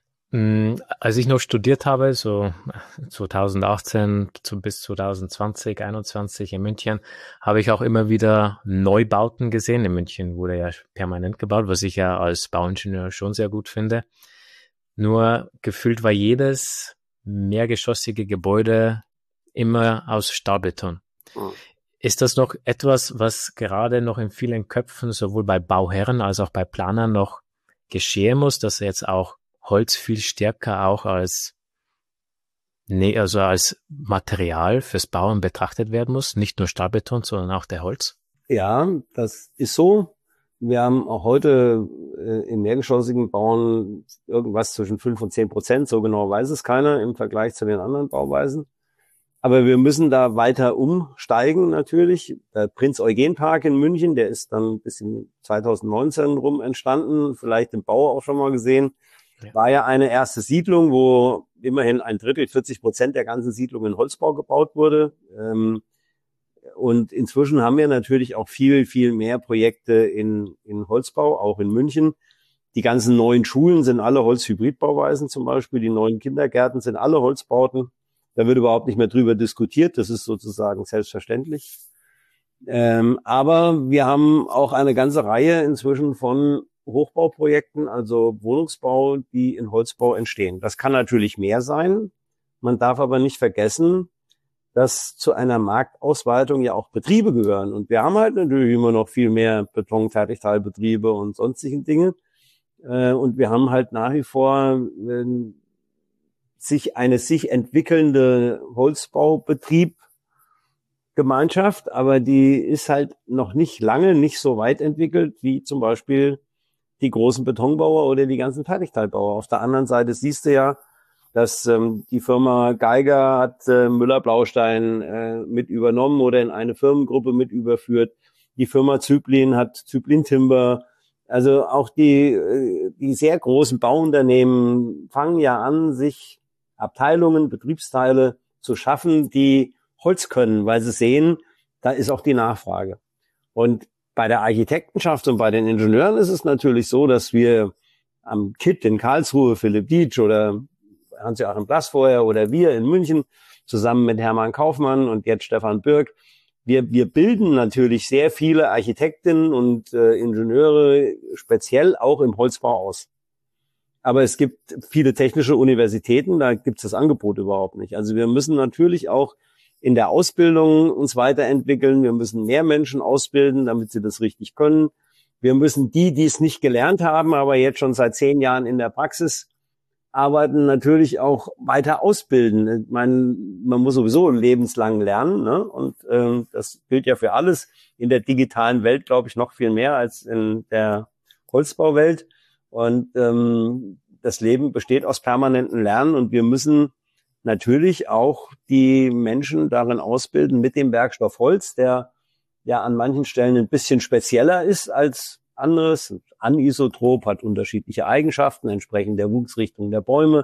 Als ich noch studiert habe, so zwanzig achtzehn bis zwanzig zwanzig, einundzwanzig in München, habe ich auch immer wieder Neubauten gesehen. In München wurde ja permanent gebaut, was ich ja als Bauingenieur schon sehr gut finde. Nur gefühlt war jedes mehrgeschossige Gebäude immer aus Stahlbeton. Mhm. Ist das noch etwas, was gerade noch in vielen Köpfen, sowohl bei Bauherren als auch bei Planern noch geschehen muss, dass jetzt auch Holz viel stärker auch als, nee, also als Material fürs Bauen betrachtet werden muss? Nicht nur Stahlbeton, sondern auch der Holz? Ja, das ist so. Wir haben auch heute äh, im mehrgeschossigen Bauen irgendwas zwischen fünf und zehn Prozent, so genau weiß es keiner im Vergleich zu den anderen Bauweisen. Aber wir müssen da weiter umsteigen natürlich. Der Prinz-Eugen-Park in München, der ist dann bis in zwanzig neunzehn rum entstanden, vielleicht im Bau auch schon mal gesehen. Ja. War ja eine erste Siedlung, wo immerhin ein Drittel, vierzig Prozent der ganzen Siedlung in Holzbau gebaut wurde. Und inzwischen haben wir natürlich auch viel, viel mehr Projekte in, in Holzbau, auch in München. Die ganzen neuen Schulen sind alle Holzhybridbauweisen zum Beispiel. Die neuen Kindergärten sind alle Holzbauten. Da wird überhaupt nicht mehr drüber diskutiert. Das ist sozusagen selbstverständlich. Ähm, aber wir haben auch eine ganze Reihe inzwischen von Hochbauprojekten, also Wohnungsbau, die in Holzbau entstehen. Das kann natürlich mehr sein. Man darf aber nicht vergessen, dass zu einer Marktausweitung ja auch Betriebe gehören. Und wir haben halt natürlich immer noch viel mehr Beton-Fertigteilbetriebe und sonstigen Dinge. Und wir haben halt nach wie vor sich eine sich entwickelnde Holzbaubetrieb Gemeinschaft, aber die ist halt noch nicht lange, nicht so weit entwickelt wie zum Beispiel die großen Betonbauer oder die ganzen Fertigteilbauer. Auf der anderen Seite siehst du ja, dass ähm, die Firma Geiger hat äh, Müller-Blaustein äh, mit übernommen oder in eine Firmengruppe mit überführt. Die Firma Züblin hat Züblin Timber. Also auch die, äh, die sehr großen Bauunternehmen fangen ja an, sich Abteilungen, Betriebsteile zu schaffen, die Holz können, weil sie sehen, da ist auch die Nachfrage. Und bei der Architektenschaft und bei den Ingenieuren ist es natürlich so, dass wir am K I T in Karlsruhe, Philipp Dietsch oder Hans-Joachim Blass vorher oder wir in München zusammen mit Hermann Kaufmann und jetzt Stefan Birk, wir, wir bilden natürlich sehr viele Architektinnen und äh, Ingenieure speziell auch im Holzbau aus. Aber es gibt viele technische Universitäten, da gibt es das Angebot überhaupt nicht. Also wir müssen natürlich auch in der Ausbildung uns weiterentwickeln. Wir müssen mehr Menschen ausbilden, damit sie das richtig können. Wir müssen die, die es nicht gelernt haben, aber jetzt schon seit zehn Jahren in der Praxis arbeiten, natürlich auch weiter ausbilden. Ich meine, man muss sowieso lebenslang lernen, ne? Und äh, das gilt ja für alles. In der digitalen Welt, glaube ich, noch viel mehr als in der Holzbauwelt. Und ähm, das Leben besteht aus permanentem Lernen und wir müssen natürlich auch die Menschen darin ausbilden mit dem Werkstoff Holz, der ja an manchen Stellen ein bisschen spezieller ist als anderes. Anisotrop, hat unterschiedliche Eigenschaften, entsprechend der Wuchsrichtung der Bäume,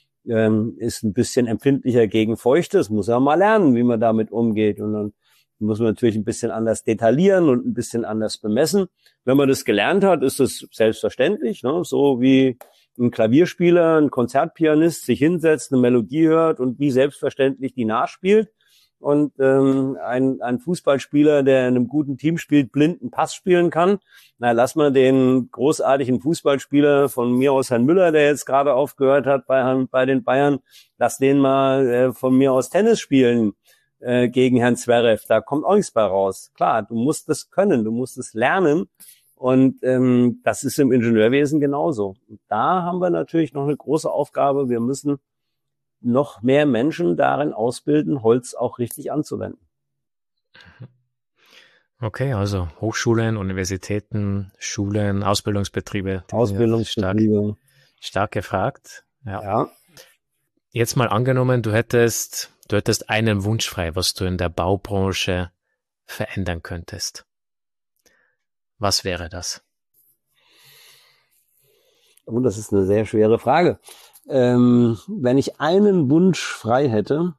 ähm, ist ein bisschen empfindlicher gegen Feuchte. Das muss man mal lernen, wie man damit umgeht. Und dann muss man natürlich ein bisschen anders detaillieren und ein bisschen anders bemessen. Wenn man das gelernt hat, ist das selbstverständlich, ne? So wie ein Klavierspieler, ein Konzertpianist sich hinsetzt, eine Melodie hört und wie selbstverständlich die nachspielt. und ähm, ein, ein Fußballspieler, der in einem guten Team spielt, blind einen Pass spielen kann. Na, lass mal den großartigen Fußballspieler von mir aus, Herrn Müller, der jetzt gerade aufgehört hat bei, bei den Bayern, lass den mal äh, von mir aus Tennis spielen äh, gegen Herrn Zverev. Da kommt auch nichts bei raus. Klar, du musst das können, du musst es lernen. Und ähm, das ist im Ingenieurwesen genauso. Und da haben wir natürlich noch eine große Aufgabe. Wir müssen noch mehr Menschen darin ausbilden, Holz auch richtig anzuwenden. Okay, also Hochschulen, Universitäten, Schulen, Ausbildungsbetriebe. Ausbildungsbetriebe. Stark, stark gefragt. Ja. Ja. Jetzt mal angenommen, du hättest, du hättest einen Wunsch frei, was du in der Baubranche verändern könntest. Was wäre das? Oh, das ist eine sehr schwere Frage. Ähm, wenn ich einen Wunsch frei hätte,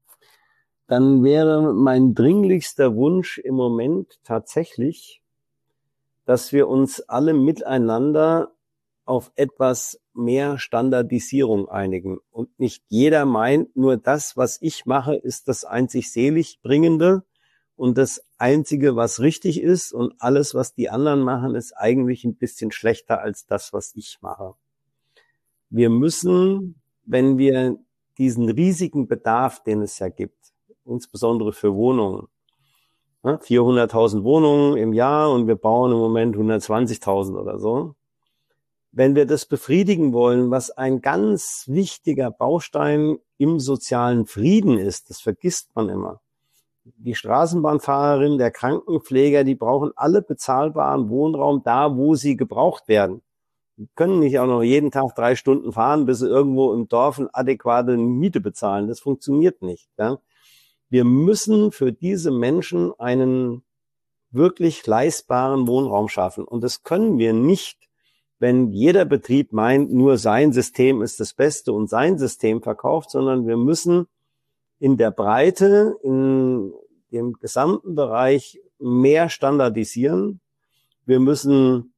dann wäre mein dringlichster Wunsch im Moment tatsächlich, dass wir uns alle miteinander auf etwas mehr Standardisierung einigen. Und nicht jeder meint, nur das, was ich mache, ist das einzig Seligbringende und das Einzige, was richtig ist, und alles, was die anderen machen, ist eigentlich ein bisschen schlechter als das, was ich mache. Wir müssen, wenn wir diesen riesigen Bedarf, den es ja gibt, insbesondere für Wohnungen, vierhunderttausend Wohnungen im Jahr und wir bauen im Moment hundertzwanzigtausend oder so, wenn wir das befriedigen wollen, was ein ganz wichtiger Baustein im sozialen Frieden ist, das vergisst man immer. Die Straßenbahnfahrerin, der Krankenpfleger, die brauchen alle bezahlbaren Wohnraum da, wo sie gebraucht werden. Die können nicht auch noch jeden Tag drei Stunden fahren, bis sie irgendwo im Dorf eine adäquate Miete bezahlen. Das funktioniert nicht. Ja. Wir müssen für diese Menschen einen wirklich leistbaren Wohnraum schaffen. Und das können wir nicht, wenn jeder Betrieb meint, nur sein System ist das Beste und sein System verkauft, sondern wir müssen in der Breite, in dem gesamten Bereich mehr standardisieren. Wir müssen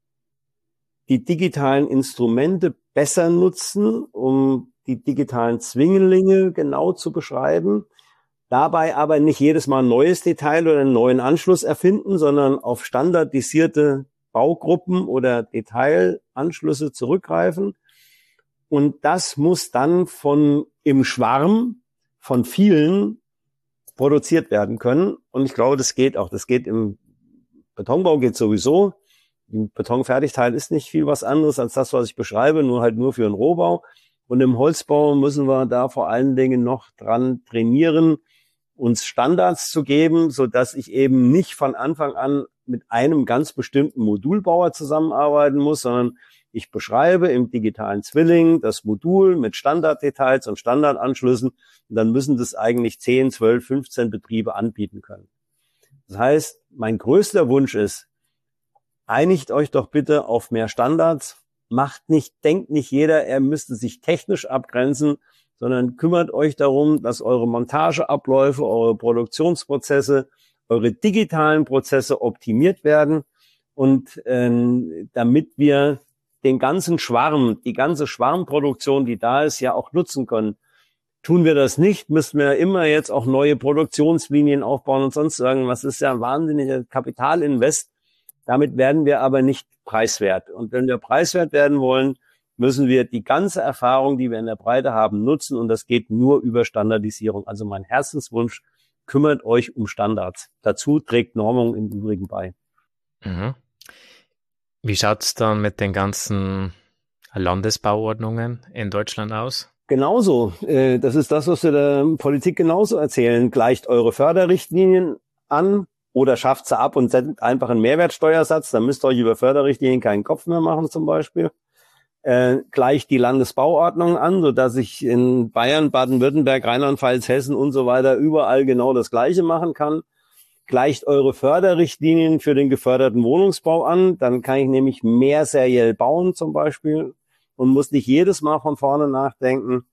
die digitalen Instrumente besser nutzen, um die digitalen Zwinglinge genau zu beschreiben. Dabei aber nicht jedes Mal ein neues Detail oder einen neuen Anschluss erfinden, sondern auf standardisierte Baugruppen oder Detailanschlüsse zurückgreifen. Und das muss dann von im Schwarm von vielen produziert werden können. Und ich glaube, das geht auch. Das geht im Betonbau, geht sowieso. Ein Betonfertigteil ist nicht viel was anderes als das, was ich beschreibe, nur halt nur für einen Rohbau. Und im Holzbau müssen wir da vor allen Dingen noch dran trainieren, uns Standards zu geben, so dass ich eben nicht von Anfang an mit einem ganz bestimmten Modulbauer zusammenarbeiten muss, sondern ich beschreibe im digitalen Zwilling das Modul mit Standarddetails und Standardanschlüssen und dann müssen das eigentlich zehn, zwölf, fünfzehn Betriebe anbieten können. Das heißt, mein größter Wunsch ist, einigt euch doch bitte auf mehr Standards, macht nicht, denkt nicht jeder, er müsste sich technisch abgrenzen, sondern kümmert euch darum, dass eure Montageabläufe, eure Produktionsprozesse, eure digitalen Prozesse optimiert werden und ähm, damit wir den ganzen Schwarm, die ganze Schwarmproduktion, die da ist, ja auch nutzen können. Tun wir das nicht, müssen wir immer jetzt auch neue Produktionslinien aufbauen und sonst irgendwas. Das ist ja ein wahnsinniger Kapitalinvest. Damit werden wir aber nicht preiswert. Und wenn wir preiswert werden wollen, müssen wir die ganze Erfahrung, die wir in der Breite haben, nutzen. Und das geht nur über Standardisierung. Also mein Herzenswunsch, kümmert euch um Standards. Dazu trägt Normung im Übrigen bei. Mhm. Wie schaut's dann mit den ganzen Landesbauordnungen in Deutschland aus? Genauso. Das ist das, was wir der Politik genauso erzählen. Gleicht eure Förderrichtlinien an oder schafft sie ab und setzt einfach einen Mehrwertsteuersatz. Dann müsst ihr euch über Förderrichtlinien keinen Kopf mehr machen zum Beispiel. Äh, gleicht die Landesbauordnung an, sodass ich in Bayern, Baden-Württemberg, Rheinland-Pfalz, Hessen und so weiter überall genau das Gleiche machen kann. Gleicht eure Förderrichtlinien für den geförderten Wohnungsbau an. Dann kann ich nämlich mehr seriell bauen zum Beispiel und muss nicht jedes Mal von vorne nachdenken.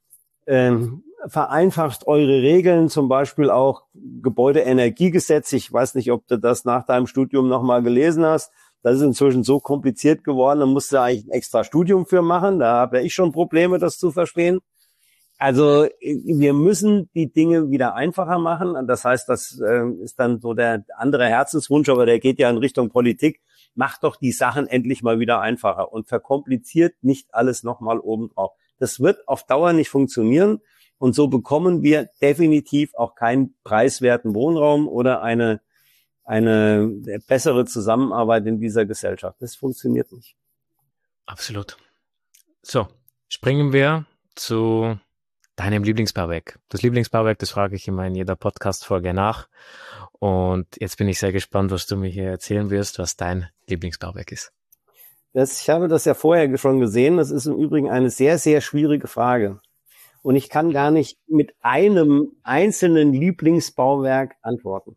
Ähm, vereinfacht eure Regeln, zum Beispiel auch Gebäudeenergiegesetz. Ich weiß nicht, ob du das nach deinem Studium nochmal gelesen hast. Das ist inzwischen so kompliziert geworden, da musst du eigentlich ein extra Studium für machen. Da habe ich schon Probleme, das zu verstehen. Also wir müssen die Dinge wieder einfacher machen. Das heißt, das äh, ist dann so der andere Herzenswunsch, aber der geht ja in Richtung Politik. Macht doch die Sachen endlich mal wieder einfacher und verkompliziert nicht alles nochmal obendrauf. Das wird auf Dauer nicht funktionieren und so bekommen wir definitiv auch keinen preiswerten Wohnraum oder eine eine bessere Zusammenarbeit in dieser Gesellschaft. Das funktioniert nicht. Absolut. So, springen wir zu deinem Lieblingsbauwerk. Das Lieblingsbauwerk, das frage ich immer in jeder Podcast-Folge nach. Und jetzt bin ich sehr gespannt, was du mir hier erzählen wirst, was dein Lieblingsbauwerk ist. Das, ich habe das ja vorher schon gesehen. Das ist im Übrigen eine sehr, sehr schwierige Frage. Und ich kann gar nicht mit einem einzelnen Lieblingsbauwerk antworten.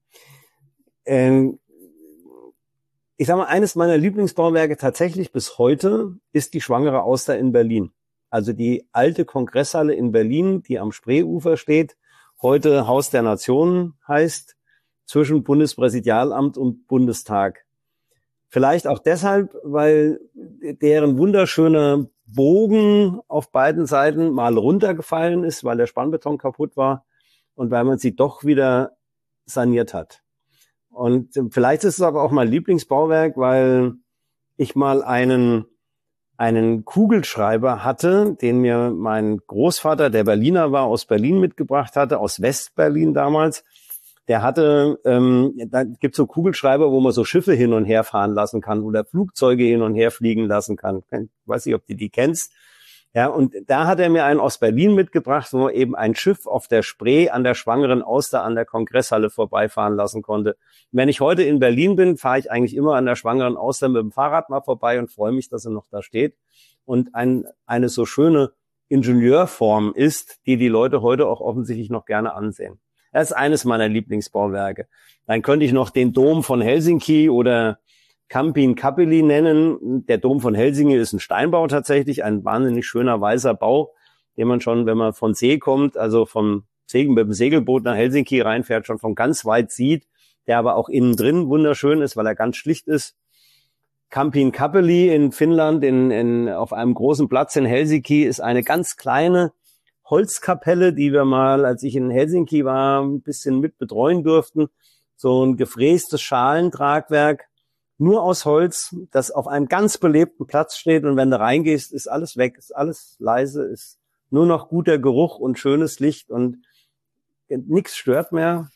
Ähm, ich sage mal, eines meiner Lieblingsbauwerke tatsächlich bis heute ist die Schwangere Auster in Berlin. Also die alte Kongresshalle in Berlin, die am Spreeufer steht, heute Haus der Nationen heißt, zwischen Bundespräsidialamt und Bundestag. Vielleicht auch deshalb, weil deren wunderschöner Bogen auf beiden Seiten mal runtergefallen ist, weil der Spannbeton kaputt war und weil man sie doch wieder saniert hat. Und vielleicht ist es aber auch mein Lieblingsbauwerk, weil ich mal einen einen Kugelschreiber hatte, den mir mein Großvater, der Berliner war, aus Berlin mitgebracht hatte, aus Westberlin damals. Der hatte, ähm, da gibt's so Kugelschreiber, wo man so Schiffe hin und her fahren lassen kann oder Flugzeuge hin und her fliegen lassen kann. Ich weiß nicht, ob du die kennst. Ja, und da hat er mir einen aus Berlin mitgebracht, wo man eben ein Schiff auf der Spree an der Schwangeren Auster an der Kongresshalle vorbeifahren lassen konnte. Wenn ich heute in Berlin bin, fahre ich eigentlich immer an der Schwangeren Auster mit dem Fahrrad mal vorbei und freue mich, dass er noch da steht. Und ein, eine so schöne Ingenieurform ist, die die Leute heute auch offensichtlich noch gerne ansehen. Das ist eines meiner Lieblingsbauwerke. Dann könnte ich noch den Dom von Helsinki oder Kampin-Kappeli nennen. Der Dom von Helsinki ist ein Steinbau tatsächlich, ein wahnsinnig schöner weißer Bau, den man schon, wenn man von See kommt, also vom Segel, mit dem Segelboot nach Helsinki reinfährt, schon von ganz weit sieht, der aber auch innen drin wunderschön ist, weil er ganz schlicht ist. Kampin-Kappeli in Finnland, in, in, auf einem großen Platz in Helsinki, ist eine ganz kleine Holzkapelle, die wir mal, als ich in Helsinki war, ein bisschen mit betreuen durften. So ein gefrästes Schalentragwerk, nur aus Holz, das auf einem ganz belebten Platz steht. Und wenn du reingehst, ist alles weg, ist alles leise, ist nur noch guter Geruch und schönes Licht und nichts stört mehr.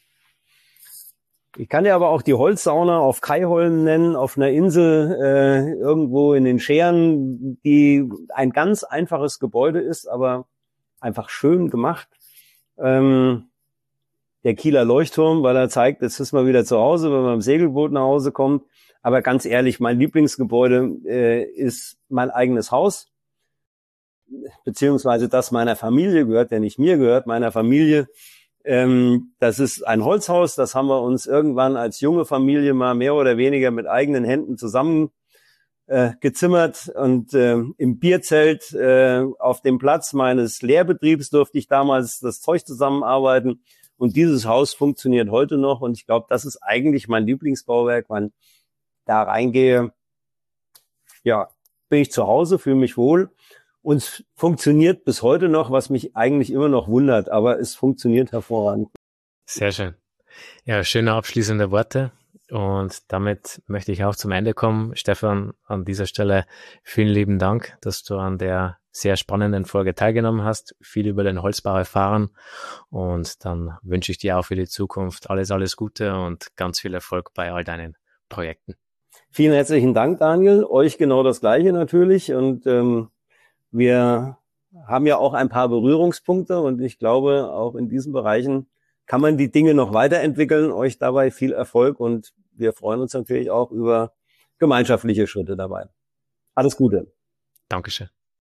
Ich kann dir aber auch die Holzsauna auf Kaiholm nennen, auf einer Insel äh, irgendwo in den Schären, die ein ganz einfaches Gebäude ist, aber einfach schön gemacht. Ähm, der Kieler Leuchtturm, weil er zeigt, jetzt ist man wieder zu Hause, wenn man im Segelboot nach Hause kommt. Aber ganz ehrlich, mein Lieblingsgebäude äh, ist mein eigenes Haus, beziehungsweise das meiner Familie gehört, der nicht mir gehört, meiner Familie. Ähm, das ist ein Holzhaus, das haben wir uns irgendwann als junge Familie mal mehr oder weniger mit eigenen Händen zusammen äh, gezimmert. Und äh, im Bierzelt äh, auf dem Platz meines Lehrbetriebs durfte ich damals das Zeug zusammenarbeiten. Und dieses Haus funktioniert heute noch. Und ich glaube, das ist eigentlich mein Lieblingsbauwerk. Wenn ich da reingehe, ja, bin ich zu Hause, fühle mich wohl. Und es funktioniert bis heute noch, was mich eigentlich immer noch wundert, aber es funktioniert hervorragend. Sehr schön. Ja, schöne abschließende Worte. Und damit möchte ich auch zum Ende kommen. Stefan, an dieser Stelle vielen lieben Dank, dass du an der sehr spannenden Folge teilgenommen hast, viel über den Holzbau erfahren. Und dann wünsche ich dir auch für die Zukunft alles, alles Gute und ganz viel Erfolg bei all deinen Projekten. Vielen herzlichen Dank, Daniel. Euch genau das Gleiche natürlich. Und ähm, wir haben ja auch ein paar Berührungspunkte und ich glaube, auch in diesen Bereichen kann man die Dinge noch weiterentwickeln. Euch dabei viel Erfolg und wir freuen uns natürlich auch über gemeinschaftliche Schritte dabei. Alles Gute. Dankeschön.